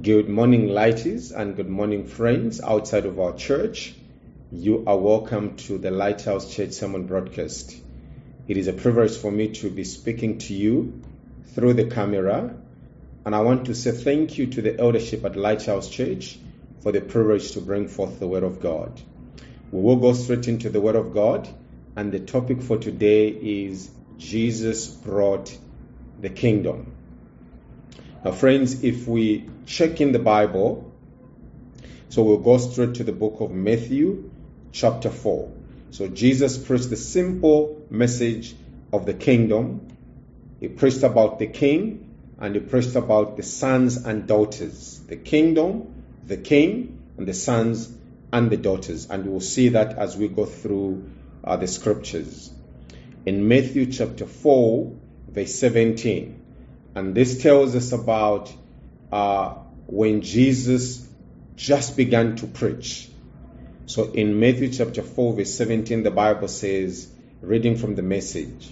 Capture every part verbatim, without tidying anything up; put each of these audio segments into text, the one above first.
Good morning, Lighties, and good morning, friends outside of our church. You are welcome to the Lighthouse Church Sermon broadcast. It is a privilege for me to be speaking to you through the camera, and I want to say thank you to the eldership at Lighthouse Church for the privilege to bring forth the Word of God. We will go straight into the Word of God, and the topic for today is Jesus brought the kingdom. Now, friends, if we check in the Bible, so we'll go straight to the book of Matthew, chapter four. So Jesus preached the simple message of the kingdom. He preached about the king, and he preached about the sons and daughters. The kingdom, the king, and the sons and the daughters. And we'll see that as we go through uh, the scriptures. In Matthew chapter four, verse seventeen. And this tells us about uh, when Jesus just began to preach. So in Matthew chapter four, verse seventeen, the Bible says, reading from the Message,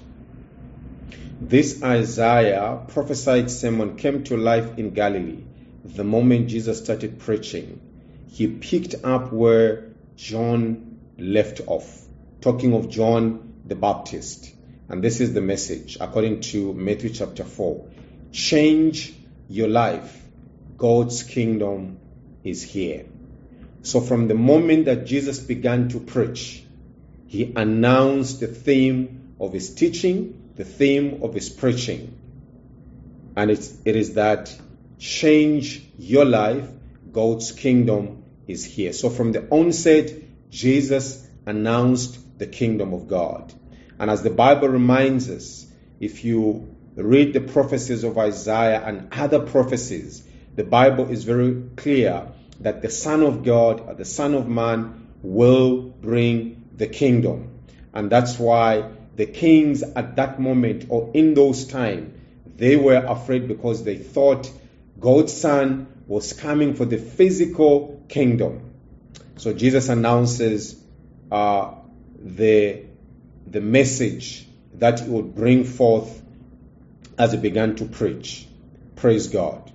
"This Isaiah prophesied sermon came to life in Galilee the moment Jesus started preaching. He picked up where John left off," talking of John the Baptist. And this is the message according to Matthew chapter four. Change your life. God's kingdom is here. So from the moment that Jesus began to preach, he announced the theme of his teaching, the theme of his preaching. And it's, it is that change your life. God's kingdom is here. So from the onset, Jesus announced the kingdom of God. And as the Bible reminds us, if you read the prophecies of Isaiah and other prophecies, the Bible is very clear that the Son of God, the Son of Man, will bring the kingdom. And that's why the kings at that moment, or in those times, they were afraid because they thought God's Son was coming for the physical kingdom. So Jesus announces uh, the, the message that he would bring forth as he began to preach. Praise God.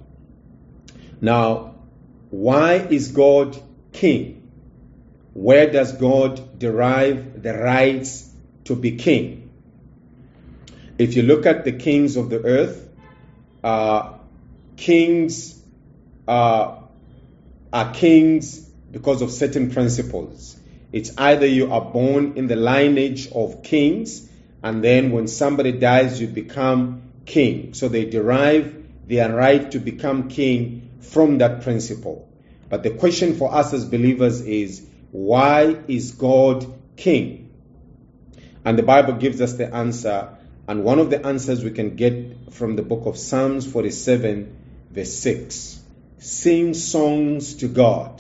Now, why is God king? Where does God derive the rights to be king? If you look at the kings of the earth, uh, kings uh, are kings because of certain principles. It's either you are born in the lineage of kings, and then when somebody dies, you become king. So they derive their right to become king from that principle. But the question for us as believers is, why is God king? And the Bible gives us the answer. And one of the answers we can get from the book of Psalms forty-seven, verse six. Sing songs to God.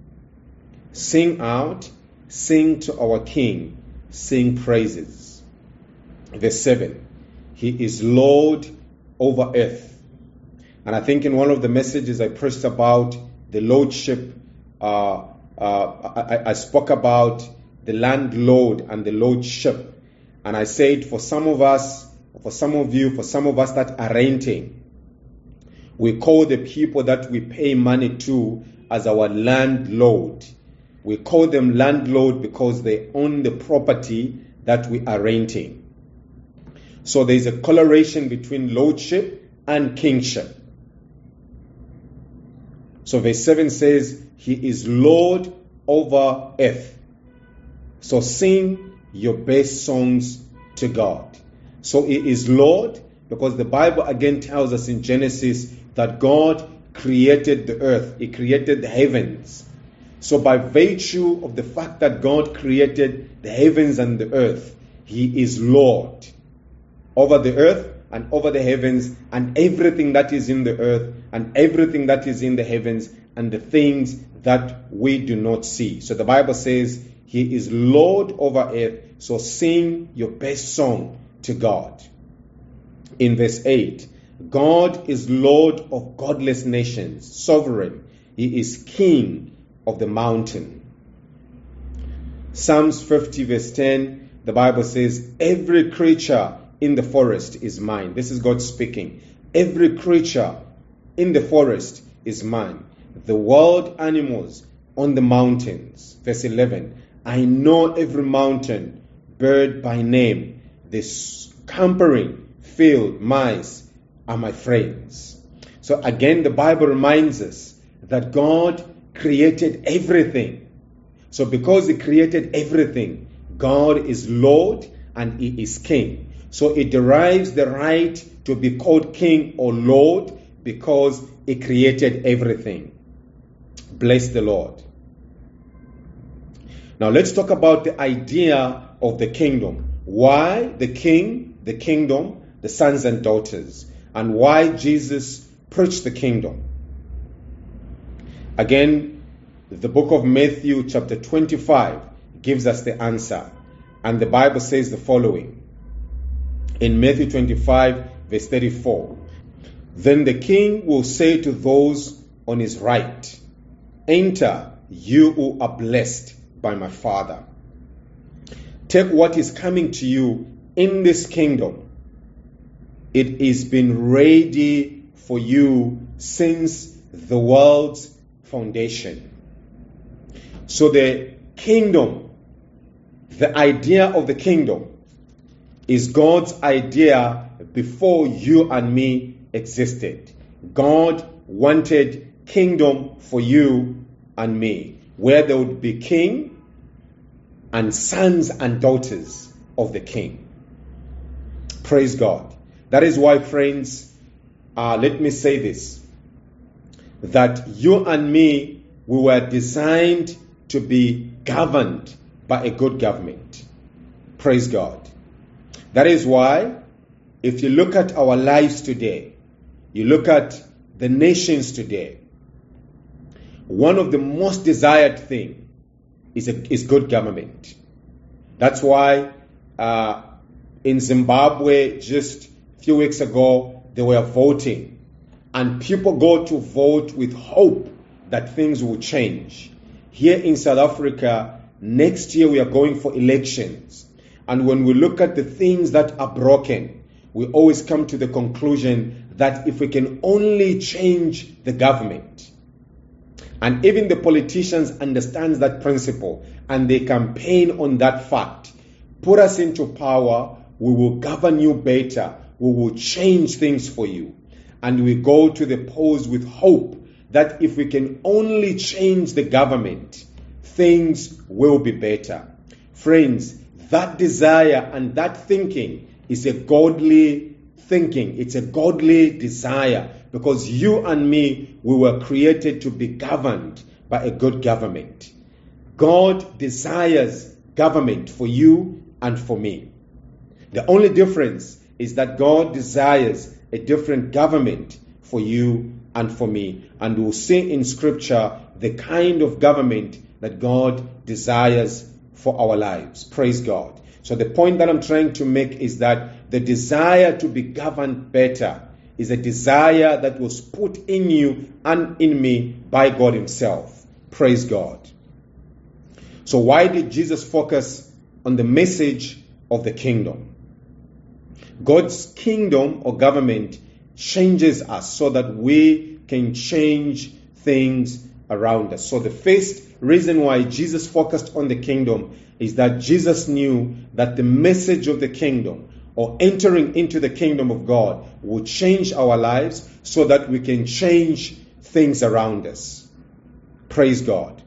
Sing out, sing to our King, sing praises. Verse seven. He is Lord over earth. And I think in one of the messages I preached about the lordship, uh, uh, I, I spoke about the landlord and the lordship. And I said for some of us, for some of you, for some of us that are renting, we call the people that we pay money to as our landlord. We call them landlord because they own the property that we are renting. So there is a correlation between lordship and kingship. So verse seven says, he is Lord over earth. So sing your best songs to God. So he is Lord because the Bible again tells us in Genesis that God created the earth. He created the heavens. So by virtue of the fact that God created the heavens and the earth, he is Lord over the earth and over the heavens and everything that is in the earth and everything that is in the heavens and the things that we do not see. So the Bible says he is Lord over earth. So sing your best song to God. In verse eight, God is Lord of godless nations, sovereign. He is King of the mountain. Psalms fifty verse ten, the Bible says, every creature in the forest is mine. This is God speaking. Every creature in the forest is mine. The wild animals on the mountains. Verse eleven. I know every mountain, bird by name. The scampering field mice are my friends. So again, the Bible reminds us that God created everything. So because He created everything, God is Lord and He is King. So it derives the right to be called King or Lord because He created everything. Bless the Lord. Now let's talk about the idea of the kingdom. Why the king, the kingdom, the sons and daughters, and why Jesus preached the kingdom. Again, the book of Matthew chapter twenty-five gives us the answer. And the Bible says the following. In Matthew twenty-five verse thirty-four. Then the king will say to those on his right, enter, you who are blessed by my Father. Take what is coming to you in this kingdom. It is been ready for you since the world's foundation. So the kingdom, the idea of the kingdom, is God's idea before you and me existed. God wanted kingdom for you and me, where there would be king and sons and daughters of the king. Praise God. That is why, friends, uh, let me say this, that you and me, we were designed to be governed by a good government. Praise God. That is why, if you look at our lives today, you look at the nations today, one of the most desired things is, a, is good government. That's why uh, in Zimbabwe, just a few weeks ago, they were voting. And people go to vote with hope that things will change. Here in South Africa, next year we are going for elections. And when we look at the things that are broken, we always come to the conclusion that if we can only change the government, and even the politicians understand that principle, and they campaign on that fact, put us into power, we will govern you better, we will change things for you. And we go to the polls with hope that if we can only change the government, things will be better. Friends, that desire and that thinking is a godly thinking. It's a godly desire because you and me, we were created to be governed by a good government. God desires government for you and for me. The only difference is that God desires a different government for you and for me. And we'll see in Scripture the kind of government that God desires for our lives. Praise God. So the point that I'm trying to make is that the desire to be governed better is a desire that was put in you and in me by God Himself. Praise God. So why did Jesus focus on the message of the kingdom? God's kingdom or government changes us so that we can change things around us. So the first reason why Jesus focused on the kingdom is that Jesus knew that the message of the kingdom or entering into the kingdom of God would change our lives so that we can change things around us. Praise God.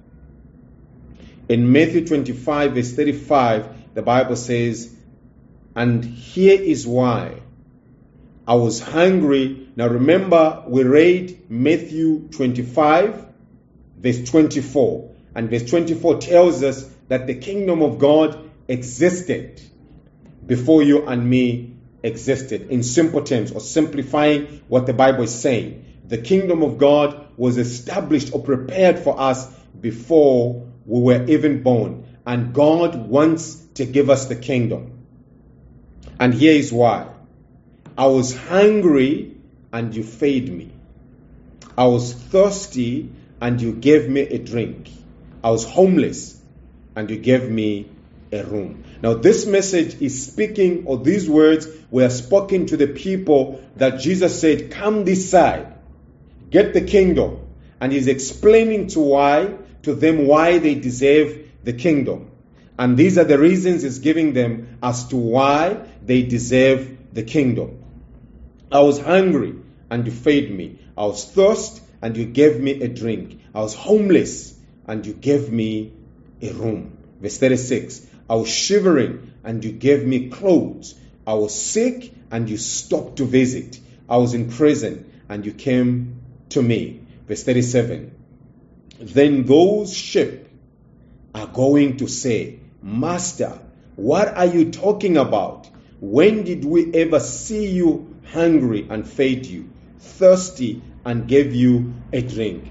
In Matthew twenty-five verse thirty-five, the Bible says, and here is why I was hungry. Now remember, we read Matthew twenty-five, verse twenty-four. And verse twenty-four tells us that the kingdom of God existed before you and me existed. In simple terms, or simplifying what the Bible is saying, the kingdom of God was established or prepared for us before we were even born. And God wants to give us the kingdom. And here is why. I was hungry and you fed me. I was thirsty and you gave me a drink. I was homeless and you gave me a room. Now this message is speaking, or these words were spoken to the people that Jesus said, come this side, get the kingdom, and he's explaining to why to them why they deserve the kingdom. And these are the reasons he's giving them as to why they deserve the kingdom. I was hungry and you fed me. I was thirsty and you gave me a drink. I was homeless and you gave me a room. Verse thirty-six. I was shivering and you gave me clothes. I was sick and you stopped to visit. I was in prison and you came to me. Verse thirty-seven. Then those sheep are going to say, Master, what are you talking about? When did we ever see you hungry and fed you, thirsty and gave you a drink?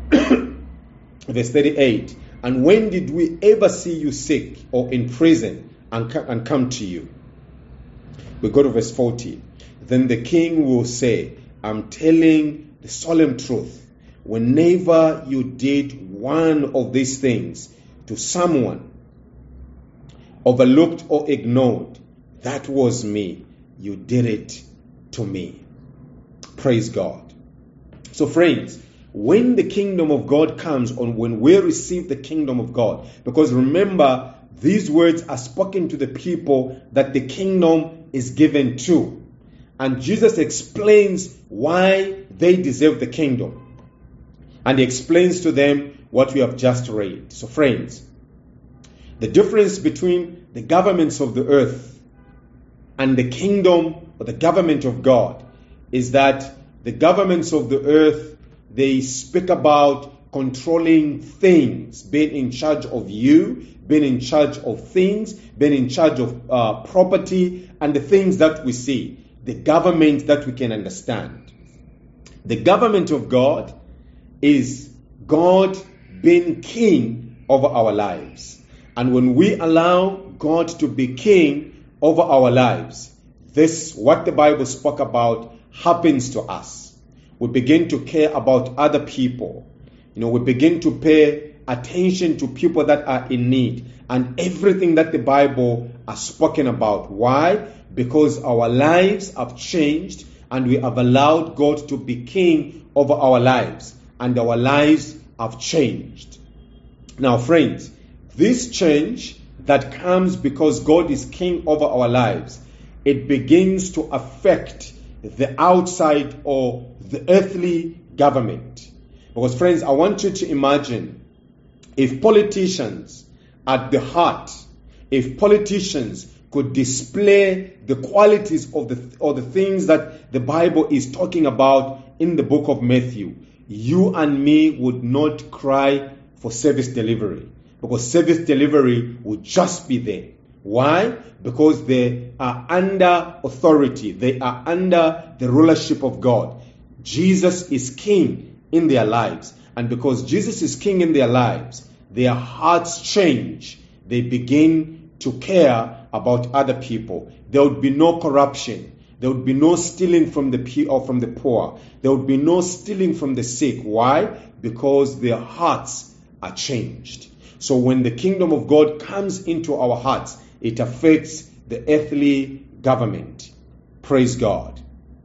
Verse thirty-eight. And when did we ever see you sick or in prison and, and come to you? We go to verse forty. Then the king will say, I'm telling the solemn truth. Whenever you did one of these things to someone, overlooked or ignored, that was me. You did it to me. Praise God. So friends, when the kingdom of God comes, on when we receive the kingdom of God, because remember, these words are spoken to the people that the kingdom is given to. And Jesus explains why they deserve the kingdom. And he explains to them what we have just read. So friends, the difference between the governments of the earth and the kingdom or the government of God is that the governments of the earth, they speak about controlling things, being in charge of you, being in charge of things, being in charge of uh, property and the things that we see, the government that we can understand. The government of God is God being king over our lives. And when we allow God to be king over our lives, this, what the Bible spoke about, happens to us. We begin to care about other people. You know, we begin to pay attention to people that are in need and everything that the Bible has spoken about. Why? Because our lives have changed and we have allowed God to be king over our lives, and our lives have changed. Now, friends, this change that comes because God is king over our lives, it begins to affect the outside or the earthly government. Because friends, I want you to imagine if politicians at the heart, if politicians could display the qualities of the or the things that the Bible is talking about in the book of Matthew, you and me would not cry for service delivery, because service delivery would just be there. Why? Because they are under authority. They are under the rulership of God. Jesus is king in their lives. And because Jesus is king in their lives, their hearts change. They begin to care about other people. There would be no corruption. There would be no stealing from the or from the poor. There would be no stealing from the sick. Why? Because their hearts are changed. So when the kingdom of God comes into our hearts, it affects the earthly government. Praise God.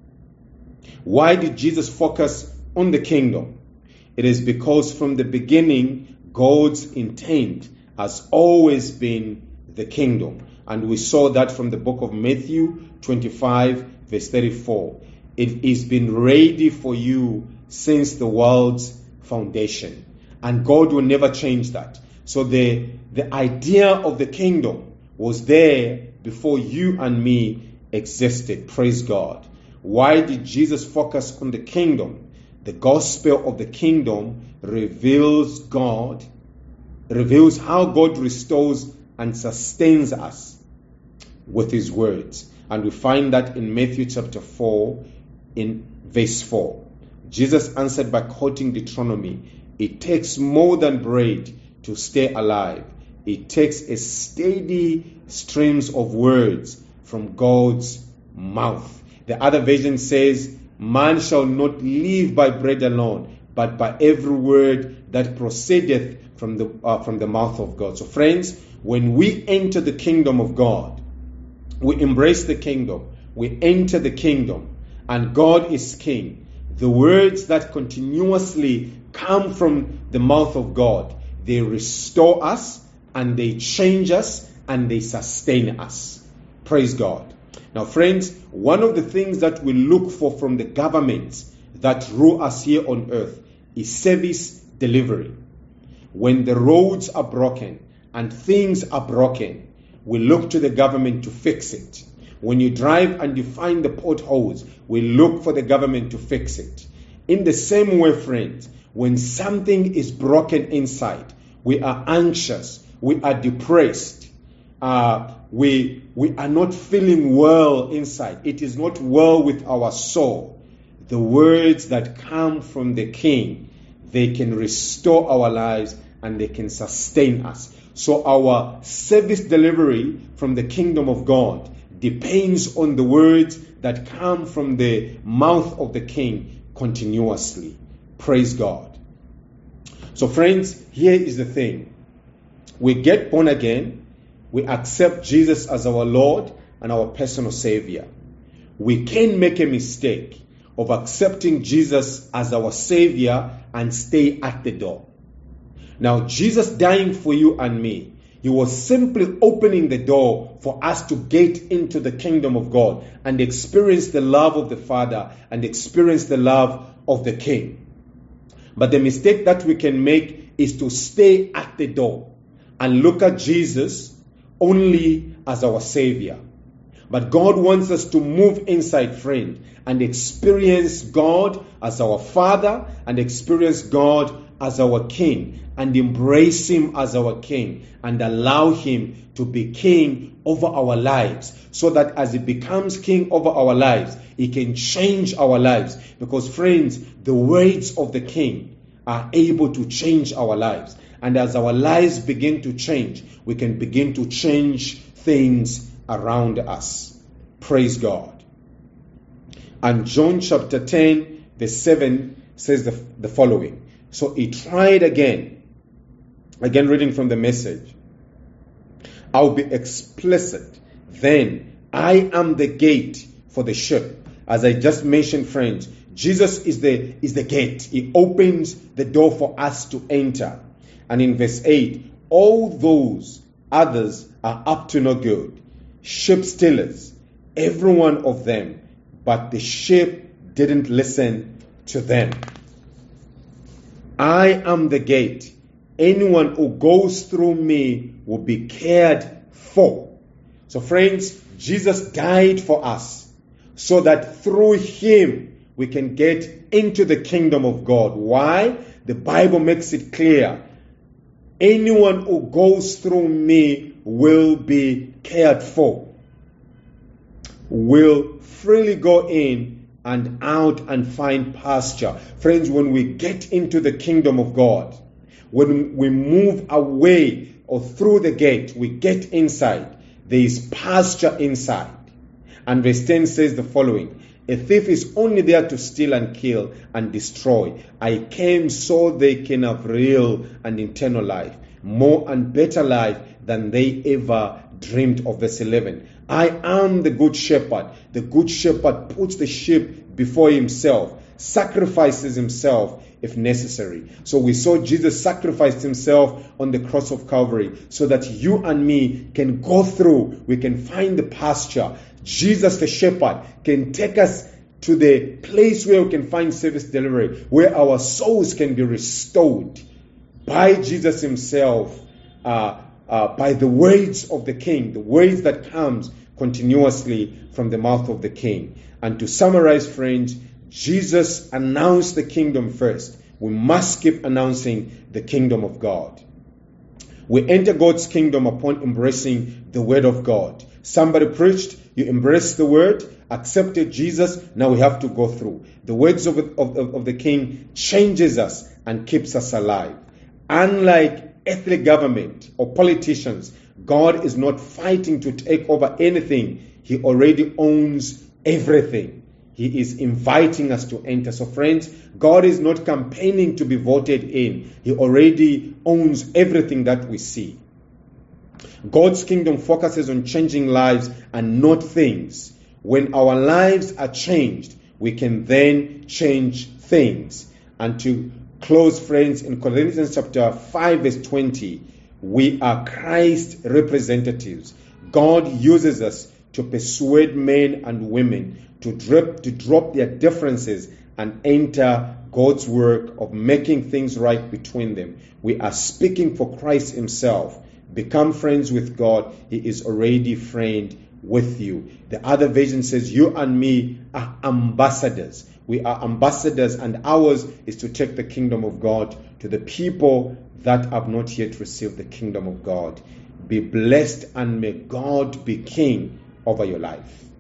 Why did Jesus focus on the kingdom? It is because from the beginning, God's intent has always been the kingdom. And we saw that from the book of Matthew twenty-five, verse thirty-four. It has been ready for you since the world's foundation. And God will never change that. So the, the idea of the kingdom was there before you and me existed. Praise God. Why did Jesus focus on the kingdom? The gospel of the kingdom reveals God, reveals how God restores and sustains us with his words. And we find that in Matthew chapter four, in verse four. Jesus answered by quoting Deuteronomy, it takes more than bread to stay alive. It takes a steady streams of words from God's mouth. The other version says, man shall not live by bread alone, but by every word that proceedeth from the uh, from the mouth of God. So friends, when we enter the kingdom of God, we embrace the kingdom, we enter the kingdom, and God is king. The words that continuously come from the mouth of God, they restore us and they change us and they sustain us. Praise God. Now, friends, one of the things that we look for from the governments that rule us here on earth is service delivery. When the roads are broken and things are broken, we look to the government to fix it. When you drive and you find the potholes, we look for the government to fix it. In the same way, friends, when something is broken inside, we are anxious, we are depressed, uh, we, we are not feeling well inside. It is not well with our soul. The words that come from the King, they can restore our lives and they can sustain us. So our service delivery from the kingdom of God depends on the words that come from the mouth of the King continuously. Praise God. So friends, here is the thing. We get born again. We accept Jesus as our Lord and our personal Savior. We can make a mistake of accepting Jesus as our Savior and stay at the door. Now, Jesus dying for you and me, He was simply opening the door for us to get into the kingdom of God and experience the love of the Father and experience the love of the King. But the mistake that we can make is to stay at the door and look at Jesus only as our Savior. But God wants us to move inside, friend, and experience God as our Father and experience God as our King and embrace Him as our King and allow Him to be King over our lives, so that as He becomes King over our lives, He can change our lives. Because friends, the words of the King are able to change our lives. And as our lives begin to change, we can begin to change things around us. Praise God. And John chapter ten, verse seven says the, the following. So he tried again. Again, reading from the Message. I'll be explicit. Then, I am the gate for the sheep. As I just mentioned, friends, Jesus is the, is the gate. He opens the door for us to enter. And in verse eight, all those others are up to no good. Sheep stealers, every one of them. But the sheep didn't listen to them. I am the gate. Anyone who goes through me will be cared for. So friends, Jesus died for us so that through Him we can get into the kingdom of God. Why? The Bible makes it clear. Anyone who goes through me will be cared for. Will freely go in and out and find pasture. Friends, when we get into the kingdom of God, when we move away or through the gate, we get inside. There is pasture inside. And verse ten says the following. A thief is only there to steal and kill and destroy. I came so they can have real and eternal life, more and better life than they ever dreamed of. Verse eleven. I am the good shepherd. The good shepherd puts the sheep before himself, sacrifices himself if necessary. So we saw Jesus sacrificed himself on the cross of Calvary so that you and me can go through, we can find the pasture. Jesus the shepherd can take us to the place where we can find service delivery, where our souls can be restored by Jesus himself, uh, uh, by the words of the King, the words that comes continuously from the mouth of the King. And to summarize, friends, Jesus announced the kingdom first. We must keep announcing the kingdom of God. We enter God's kingdom upon embracing the word of God. Somebody preached, you embrace the word, accepted Jesus, now we have to go through. The words of, of, of the King changes us and keeps us alive. Unlike earthly government or politicians, God is not fighting to take over anything. He already owns everything. He is inviting us to enter. So friends, God is not campaigning to be voted in. He already owns everything that we see. God's kingdom focuses on changing lives and not things. When our lives are changed, we can then change things. And to close, friends, in Corinthians chapter five, verse twenty, we are Christ representatives. God uses us to persuade men and women to drop, to drop their differences and enter God's work of making things right between them. We are speaking for Christ himself. Become friends with God. He is already friend with you. The other version says, you and me are ambassadors. We are ambassadors, and ours is to take the kingdom of God to the people that have not yet received the kingdom of God. Be blessed, and may God be king over your life.